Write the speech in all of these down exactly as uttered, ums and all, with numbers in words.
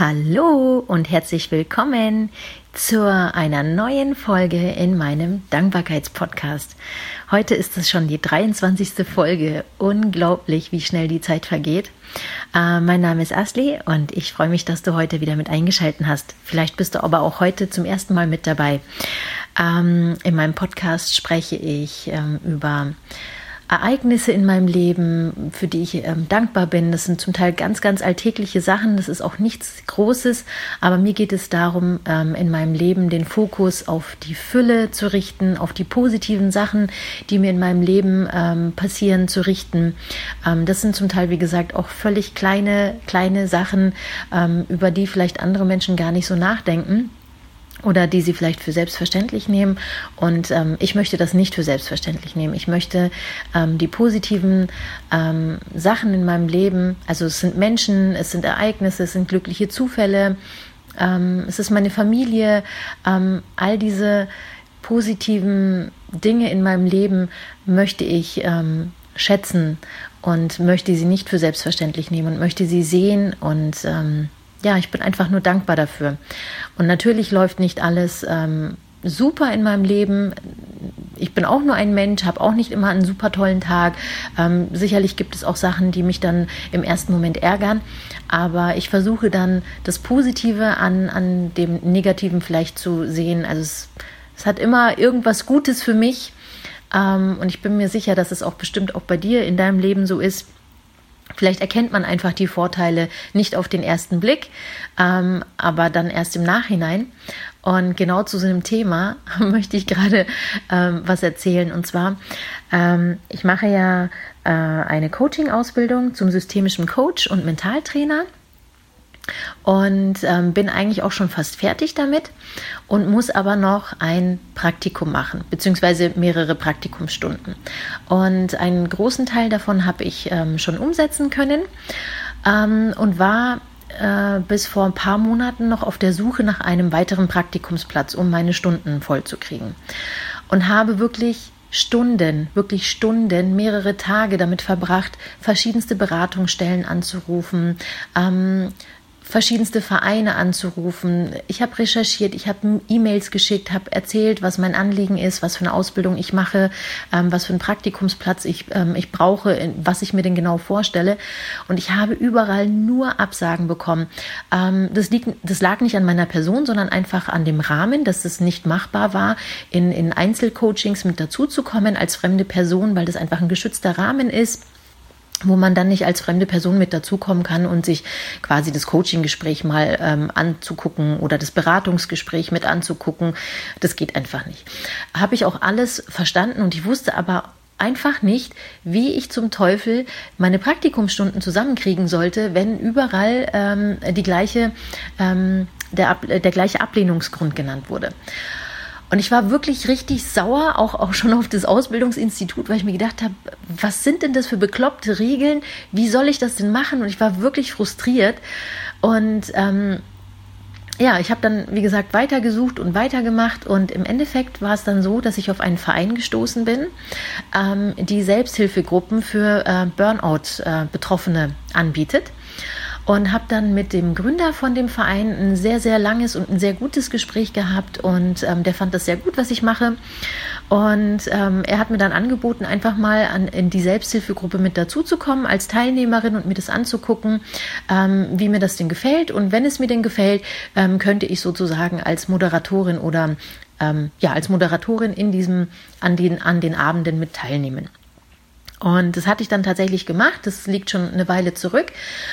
Hallo und herzlich willkommen zu einer neuen Folge in meinem Dankbarkeitspodcast. Heute ist es schon die dreiundzwanzigste Folge. Unglaublich, wie schnell die Zeit vergeht. Äh, mein Name ist Asli und ich freue mich, dass du heute wieder mit eingeschaltet hast. Vielleicht bist du aber auch heute zum ersten Mal mit dabei. Ähm, in meinem Podcast spreche ich ähm, über Ereignisse in meinem Leben, für die ich ähm, dankbar bin. Das sind zum Teil ganz, ganz alltägliche Sachen. Das ist auch nichts Großes, aber mir geht es darum, ähm, in meinem Leben den Fokus auf die Fülle zu richten, auf die positiven Sachen, die mir in meinem Leben ähm, passieren, zu richten. Ähm, das sind zum Teil, wie gesagt, auch völlig kleine, kleine Sachen, ähm, über die vielleicht andere Menschen gar nicht so nachdenken. Oder die sie vielleicht für selbstverständlich nehmen. Und ähm, ich möchte das nicht für selbstverständlich nehmen. Ich möchte ähm, die positiven ähm, Sachen in meinem Leben, also es sind Menschen, es sind Ereignisse, es sind glückliche Zufälle, ähm, es ist meine Familie, ähm, all diese positiven Dinge in meinem Leben möchte ich ähm, schätzen und möchte sie nicht für selbstverständlich nehmen und möchte sie sehen und ähm, ja, ich bin einfach nur dankbar dafür. Und natürlich läuft nicht alles ähm, super in meinem Leben. Ich bin auch nur ein Mensch, habe auch nicht immer einen super tollen Tag. Ähm, sicherlich gibt es auch Sachen, die mich dann im ersten Moment ärgern. Aber ich versuche dann das Positive an, an dem Negativen vielleicht zu sehen. Also es, es hat immer irgendwas Gutes für mich. Ähm, und ich bin mir sicher, dass es auch bestimmt auch bei dir in deinem Leben so ist. Vielleicht erkennt man einfach die Vorteile nicht auf den ersten Blick, ähm, aber dann erst im Nachhinein. Und genau zu so einem Thema möchte ich gerade ähm, was erzählen. Und zwar, ähm, ich mache ja äh, eine Coaching-Ausbildung zum systemischen Coach und Mentaltrainer. Und ähm, bin eigentlich auch schon fast fertig damit und muss aber noch ein Praktikum machen, beziehungsweise mehrere Praktikumsstunden. Und einen großen Teil davon habe ich ähm, schon umsetzen können ähm, und war äh, bis vor ein paar Monaten noch auf der Suche nach einem weiteren Praktikumsplatz, um meine Stunden voll zu kriegen. Und habe wirklich Stunden, wirklich Stunden, mehrere Tage damit verbracht, verschiedenste Beratungsstellen anzurufen, ähm, verschiedenste Vereine anzurufen. Ich habe recherchiert, ich habe E-Mails geschickt, habe erzählt, was mein Anliegen ist, was für eine Ausbildung ich mache, ähm, was für einen Praktikumsplatz ich, ähm, ich brauche, was ich mir denn genau vorstelle. Und ich habe überall nur Absagen bekommen. Ähm, das, liegt, das lag nicht an meiner Person, sondern einfach an dem Rahmen, dass es nicht machbar war, in, in Einzelcoachings mit dazuzukommen als fremde Person, weil das einfach ein geschützter Rahmen ist, wo man dann nicht als fremde Person mit dazukommen kann und sich quasi das Coaching-Gespräch mal ähm, anzugucken oder das Beratungsgespräch mit anzugucken. Das geht einfach nicht. Habe ich auch alles verstanden und ich wusste aber einfach nicht, wie ich zum Teufel meine Praktikumsstunden zusammenkriegen sollte, wenn überall ähm, die gleiche, ähm, der, der gleiche Ablehnungsgrund genannt wurde. Und ich war wirklich richtig sauer, auch, auch schon auf das Ausbildungsinstitut, weil ich mir gedacht habe, was sind denn das für bekloppte Regeln? Wie soll ich das denn machen? Und ich war wirklich frustriert. Und ähm, ja, ich habe dann, wie gesagt, weitergesucht und weitergemacht. Und im Endeffekt war es dann so, dass ich auf einen Verein gestoßen bin, ähm, die Selbsthilfegruppen für äh, Burnout-Betroffene äh, anbietet. Und habe dann mit dem Gründer von dem Verein ein sehr, sehr langes und ein sehr gutes Gespräch gehabt und ähm, der fand das sehr gut, was ich mache. Und ähm, er hat mir dann angeboten, einfach mal an, in die Selbsthilfegruppe mit dazuzukommen als Teilnehmerin und mir das anzugucken, ähm, wie mir das denn gefällt. Und wenn es mir denn gefällt, ähm, könnte ich sozusagen als Moderatorin oder ähm, ja als Moderatorin in diesem an den, an den Abenden mit teilnehmen. Und das hatte ich dann tatsächlich gemacht. Das liegt schon eine Weile zurück.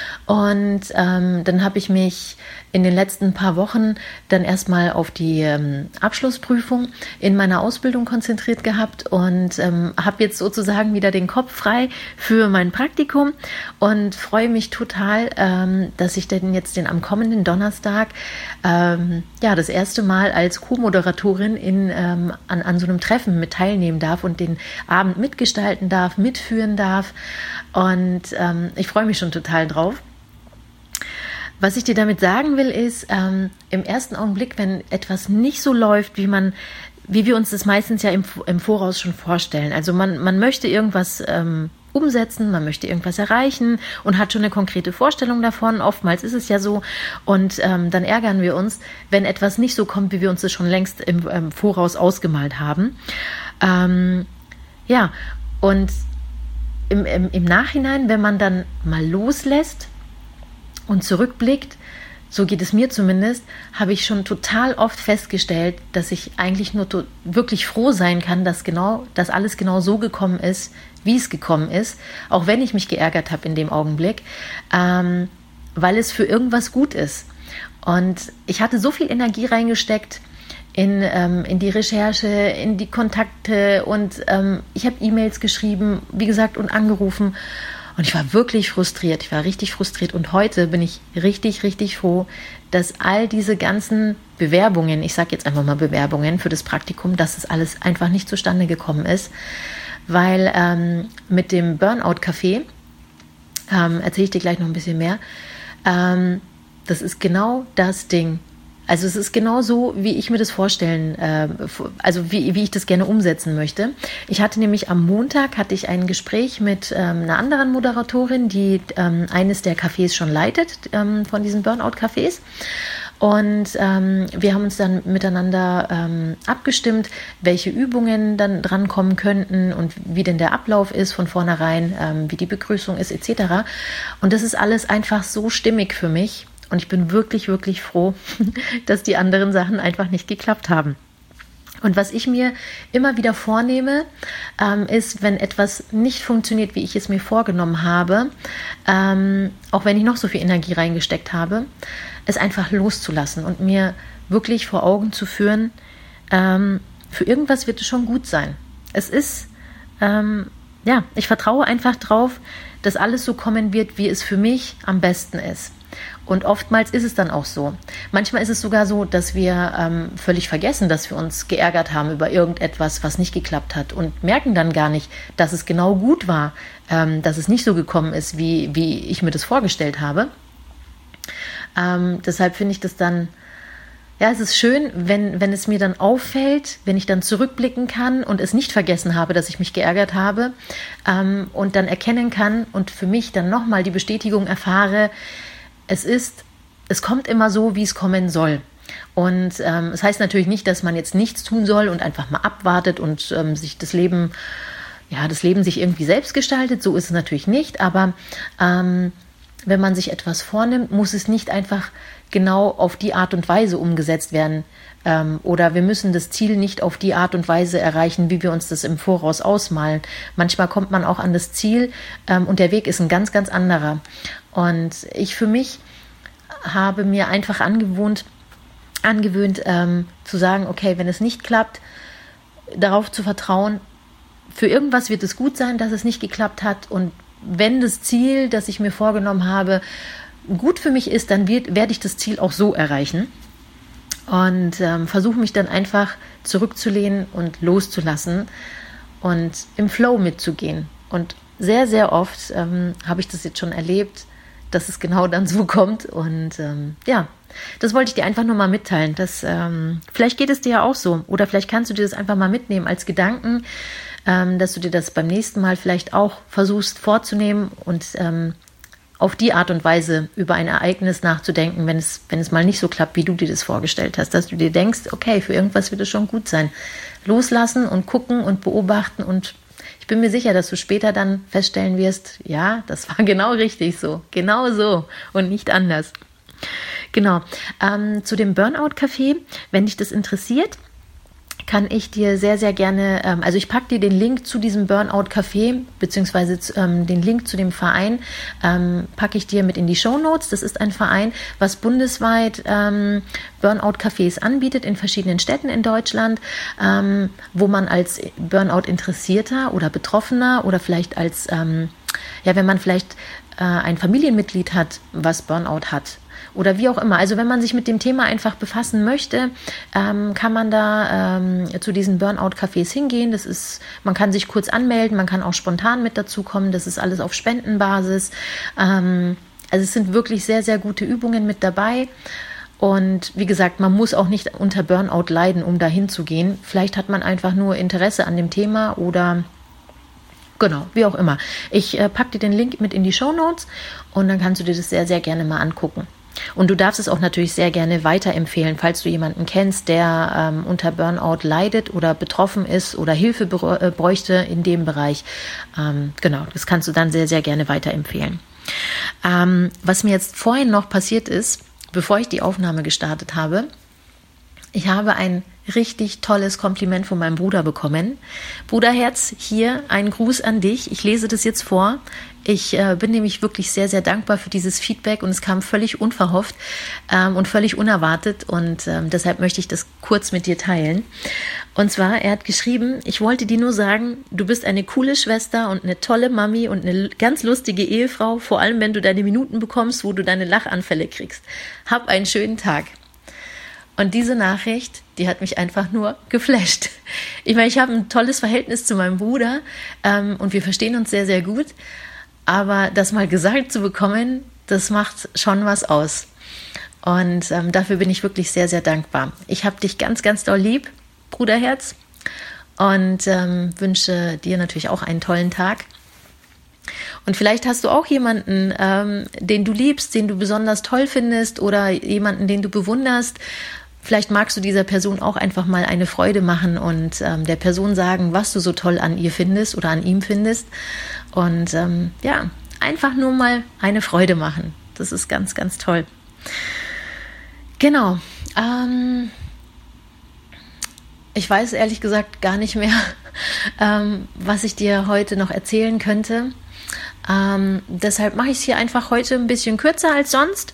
Und ähm, dann habe ich mich in den letzten paar Wochen dann erstmal auf die ähm, Abschlussprüfung in meiner Ausbildung konzentriert gehabt und ähm, habe jetzt sozusagen wieder den Kopf frei für mein Praktikum und freue mich total, ähm, dass ich denn jetzt den am kommenden Donnerstag ähm, ja das erste Mal als Co-Moderatorin in ähm, an, an so einem Treffen mit teilnehmen darf und den Abend mitgestalten darf, mitführen darf. Und ähm, ich freue mich schon total drauf. Was ich dir damit sagen will, ist, ähm, im ersten Augenblick, wenn etwas nicht so läuft, wie man, wie wir uns das meistens ja im, im Voraus schon vorstellen. Also man, man möchte irgendwas ähm, umsetzen, man möchte irgendwas erreichen und hat schon eine konkrete Vorstellung davon. Oftmals ist es ja so. Und ähm, dann ärgern wir uns, wenn etwas nicht so kommt, wie wir uns das schon längst im, im Voraus ausgemalt haben. Ähm, ja, und im, im, im Nachhinein, wenn man dann mal loslässt und zurückblickt, so geht es mir zumindest, habe ich schon total oft festgestellt, dass ich eigentlich nur to- wirklich froh sein kann, dass genau, dass alles genau so gekommen ist, wie es gekommen ist, auch wenn ich mich geärgert habe in dem Augenblick, ähm, weil es für irgendwas gut ist. Und ich hatte so viel Energie reingesteckt in, ähm, in die Recherche, in die Kontakte und ähm, ich habe E-Mails geschrieben, wie gesagt, und angerufen. Und ich war wirklich frustriert, ich war richtig frustriert und heute bin ich richtig, richtig froh, dass all diese ganzen Bewerbungen, ich sage jetzt einfach mal Bewerbungen für das Praktikum, dass es alles einfach nicht zustande gekommen ist, weil ähm, mit dem Burnout-Café, ähm, erzähle ich dir gleich noch ein bisschen mehr, ähm, das ist genau das Ding. Also es ist genau so, wie ich mir das vorstellen, äh, also wie, wie ich das gerne umsetzen möchte. Ich hatte nämlich am Montag hatte ich ein Gespräch mit ähm, einer anderen Moderatorin, die ähm, eines der Cafés schon leitet, ähm, von diesen Burnout-Cafés. Und ähm, wir haben uns dann miteinander ähm, abgestimmt, welche Übungen dann drankommen könnten und wie denn der Ablauf ist von vornherein, ähm, wie die Begrüßung ist et cetera. Und das ist alles einfach so stimmig für mich. Und ich bin wirklich, wirklich froh, dass die anderen Sachen einfach nicht geklappt haben. Und was ich mir immer wieder vornehme, ähm, ist, wenn etwas nicht funktioniert, wie ich es mir vorgenommen habe, ähm, auch wenn ich noch so viel Energie reingesteckt habe, es einfach loszulassen und mir wirklich vor Augen zu führen, ähm, für irgendwas wird es schon gut sein. Es ist, ähm, ja, ich vertraue einfach drauf, dass alles so kommen wird, wie es für mich am besten ist. Und oftmals ist es dann auch so. Manchmal ist es sogar so, dass wir ähm, völlig vergessen, dass wir uns geärgert haben über irgendetwas, was nicht geklappt hat und merken dann gar nicht, dass es genau gut war, ähm, dass es nicht so gekommen ist, wie, wie ich mir das vorgestellt habe. Ähm, deshalb finde ich das dann, ja, es ist schön, wenn, wenn es mir dann auffällt, wenn ich dann zurückblicken kann und es nicht vergessen habe, dass ich mich geärgert habe ähm, und dann erkennen kann und für mich dann nochmal die Bestätigung erfahre, es ist, es kommt immer so, wie es kommen soll. Und ähm, es heißt natürlich nicht, dass man jetzt nichts tun soll und einfach mal abwartet und ähm, sich das Leben, ja, das Leben sich irgendwie selbst gestaltet. So ist es natürlich nicht. Aber ähm, wenn man sich etwas vornimmt, muss es nicht einfach genau auf die Art und Weise umgesetzt werden. Ähm, oder wir müssen das Ziel nicht auf die Art und Weise erreichen, wie wir uns das im Voraus ausmalen. Manchmal kommt man auch an das Ziel ähm, und der Weg ist ein ganz, ganz anderer. Und ich für mich habe mir einfach angewohnt, angewöhnt ähm, zu sagen, okay, wenn es nicht klappt, darauf zu vertrauen, für irgendwas wird es gut sein, dass es nicht geklappt hat. Und wenn das Ziel, das ich mir vorgenommen habe, gut für mich ist, dann wird, werde ich das Ziel auch so erreichen. Und ähm, versuche mich dann einfach zurückzulehnen und loszulassen und im Flow mitzugehen. Und sehr, sehr oft ähm, habe ich das jetzt schon erlebt, dass es genau dann so kommt. Und ähm, ja, das wollte ich dir einfach nur mal mitteilen. Dass, ähm, vielleicht geht es dir ja auch so. Oder vielleicht kannst du dir das einfach mal mitnehmen als Gedanken, ähm, dass du dir das beim nächsten Mal vielleicht auch versuchst vorzunehmen und ähm, auf die Art und Weise über ein Ereignis nachzudenken, wenn es, wenn es mal nicht so klappt, wie du dir das vorgestellt hast. Dass du dir denkst, okay, für irgendwas wird es schon gut sein. Loslassen und gucken und beobachten und ich bin mir sicher, dass du später dann feststellen wirst, ja, das war genau richtig so, genau so und nicht anders. Genau, ähm, zu dem Burnout-Café, wenn dich das interessiert, kann ich dir sehr, sehr gerne, ähm, also ich packe dir den Link zu diesem Burnout-Café, beziehungsweise ähm, den Link zu dem Verein, ähm, packe ich dir mit in die Shownotes. Das ist ein Verein, was bundesweit ähm, Burnout-Cafés anbietet in verschiedenen Städten in Deutschland, ähm, wo man als Burnout-Interessierter oder Betroffener oder vielleicht als, ähm, ja, wenn man vielleicht äh, ein Familienmitglied hat, was Burnout hat, oder wie auch immer. Also wenn man sich mit dem Thema einfach befassen möchte, ähm, kann man da ähm, zu diesen Burnout-Cafés hingehen. Das ist, man kann sich kurz anmelden, man kann auch spontan mit dazukommen. Das ist alles auf Spendenbasis. Ähm, also es sind wirklich sehr, sehr gute Übungen mit dabei. Und wie gesagt, man muss auch nicht unter Burnout leiden, um da hinzugehen. Vielleicht hat man einfach nur Interesse an dem Thema oder Genau, wie auch immer. Ich äh, packe dir den Link mit in die Shownotes und dann kannst du dir das sehr, sehr gerne mal angucken. Und du darfst es auch natürlich sehr gerne weiterempfehlen, falls du jemanden kennst, der ähm, unter Burnout leidet oder betroffen ist oder Hilfe br- bräuchte in dem Bereich. Ähm, genau, das kannst du dann sehr, sehr gerne weiterempfehlen. Ähm, was mir jetzt vorhin noch passiert ist, bevor ich die Aufnahme gestartet habe, ich habe ein richtig tolles Kompliment von meinem Bruder bekommen. Bruderherz, hier ein Gruß an dich. Ich lese das jetzt vor. Ich äh, bin nämlich wirklich sehr, sehr dankbar für dieses Feedback und es kam völlig unverhofft ähm, und völlig unerwartet und ähm, deshalb möchte ich das kurz mit dir teilen. Und zwar, er hat geschrieben, ich wollte dir nur sagen, du bist eine coole Schwester und eine tolle Mami und eine ganz lustige Ehefrau, vor allem wenn du deine Minuten bekommst, wo du deine Lachanfälle kriegst. Hab einen schönen Tag. Und diese Nachricht, die hat mich einfach nur geflasht. Ich meine, ich habe ein tolles Verhältnis zu meinem Bruder ähm, und wir verstehen uns sehr, sehr gut. Aber das mal gesagt zu bekommen, das macht schon was aus. Und ähm, dafür bin ich wirklich sehr, sehr dankbar. Ich habe dich ganz, ganz doll lieb, Bruderherz. Und ähm, wünsche dir natürlich auch einen tollen Tag. Und vielleicht hast du auch jemanden, ähm, den du liebst, den du besonders toll findest oder jemanden, den du bewunderst. Vielleicht magst du dieser Person auch einfach mal eine Freude machen und ähm, der Person sagen, was du so toll an ihr findest oder an ihm findest. Und ähm, ja, einfach nur mal eine Freude machen. Das ist ganz, ganz toll. Genau. Ähm, ich weiß ehrlich gesagt gar nicht mehr, ähm, was ich dir heute noch erzählen könnte. Ähm, deshalb mache ich es hier einfach heute ein bisschen kürzer als sonst.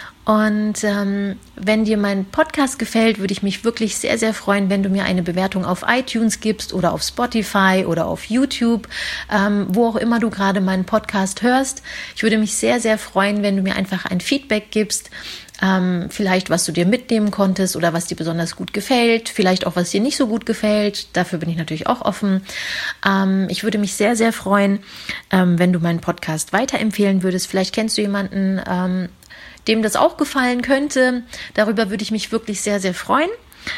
Und ähm, wenn dir mein Podcast gefällt, würde ich mich wirklich sehr, sehr freuen, wenn du mir eine Bewertung auf iTunes gibst oder auf Spotify oder auf YouTube, ähm, wo auch immer du gerade meinen Podcast hörst. Ich würde mich sehr, sehr freuen, wenn du mir einfach ein Feedback gibst, ähm, vielleicht was du dir mitnehmen konntest oder was dir besonders gut gefällt, vielleicht auch was dir nicht so gut gefällt. Dafür bin ich natürlich auch offen. Ähm, ich würde mich sehr, sehr freuen, ähm, wenn du meinen Podcast weiterempfehlen würdest. Vielleicht kennst du jemanden, ähm, dem das auch gefallen könnte. Darüber würde ich mich wirklich sehr, sehr freuen.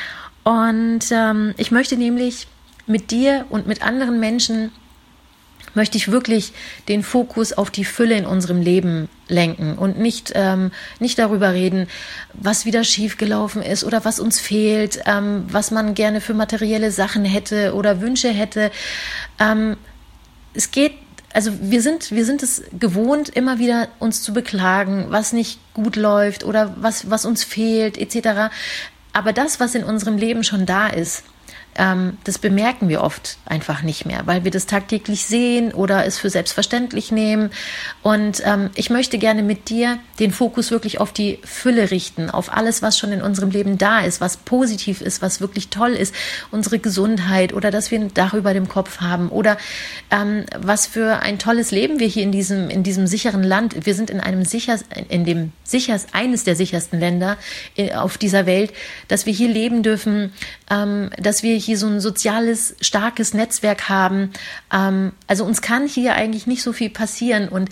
Und ähm, ich möchte nämlich mit dir und mit anderen Menschen, möchte ich wirklich den Fokus auf die Fülle in unserem Leben lenken und nicht, ähm, nicht darüber reden, was wieder schiefgelaufen ist oder was uns fehlt, ähm, was man gerne für materielle Sachen hätte oder Wünsche hätte. Ähm, es geht Also wir sind, wir sind es gewohnt, immer wieder uns zu beklagen, was nicht gut läuft oder was, was uns fehlt et cetera. Aber das, was in unserem Leben schon da ist, ähm, das bemerken wir oft einfach nicht mehr, weil wir das tagtäglich sehen oder es für selbstverständlich nehmen. Und ähm, ich möchte gerne mit dir den Fokus wirklich auf die Fülle richten, auf alles, was schon in unserem Leben da ist, was positiv ist, was wirklich toll ist, unsere Gesundheit oder dass wir ein Dach über dem Kopf haben oder ähm, was für ein tolles Leben wir hier in diesem, in diesem sicheren Land, wir sind in einem sicher, in dem sicherst, eines der sichersten Länder auf dieser Welt, dass wir hier leben dürfen, ähm, dass wir hier so ein soziales, starkes Netzwerk haben. Ähm, also uns kann hier eigentlich nicht so viel passieren und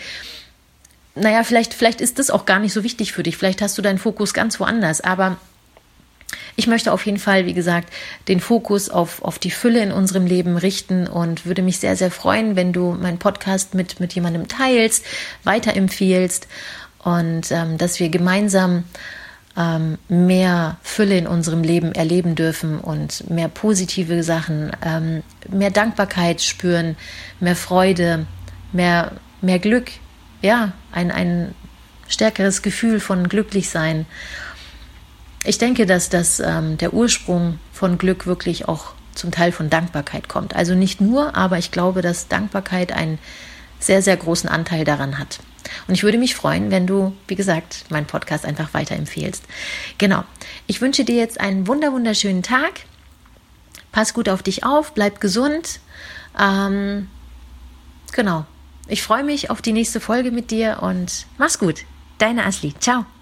naja, vielleicht, vielleicht ist das auch gar nicht so wichtig für dich. Vielleicht hast du deinen Fokus ganz woanders, aber ich möchte auf jeden Fall, wie gesagt, den Fokus auf, auf die Fülle in unserem Leben richten und würde mich sehr, sehr freuen, wenn du meinen Podcast mit, mit jemandem teilst, weiterempfiehlst und ähm, dass wir gemeinsam ähm, mehr Fülle in unserem Leben erleben dürfen und mehr positive Sachen, ähm, mehr Dankbarkeit spüren, mehr Freude, mehr, mehr Glück, ja, ein, ein stärkeres Gefühl von Glücklichsein. Ich denke, dass das, ähm, der Ursprung von Glück wirklich auch zum Teil von Dankbarkeit kommt. Also nicht nur, aber ich glaube, dass Dankbarkeit einen sehr, sehr großen Anteil daran hat. Und ich würde mich freuen, wenn du, wie gesagt, meinen Podcast einfach weiterempfehlst. Genau. Ich wünsche dir jetzt einen wunder, wunderschönen Tag. Pass gut auf dich auf, bleib gesund. Ähm, genau. Ich freue mich auf die nächste Folge mit dir und mach's gut. Deine Asli. Ciao.